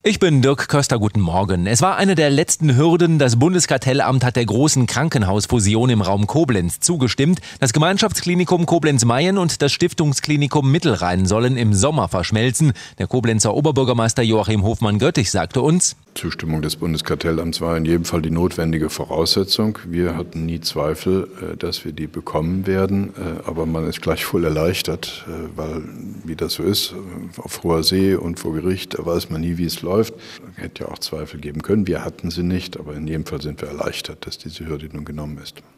Ich bin Dirk Köster, guten Morgen. Es war eine der letzten Hürden. Das Bundeskartellamt hat der großen Krankenhausfusion im Raum Koblenz zugestimmt. Das Gemeinschaftsklinikum Koblenz-Mayen und das Stiftungsklinikum Mittelrhein sollen im Sommer verschmelzen. Der Koblenzer Oberbürgermeister Joachim Hofmann-Göttich sagte uns: Zustimmung des Bundeskartellamts war in jedem Fall die notwendige Voraussetzung. Wir hatten nie Zweifel, dass wir die bekommen werden. Aber man ist gleichwohl erleichtert, weil, wie das so ist, auf hoher See und vor Gericht, da weiß man nie, wie es läuft. Hätte ja auch Zweifel geben können. Wir hatten sie nicht, aber in jedem Fall sind wir erleichtert, dass diese Hürde nun genommen ist.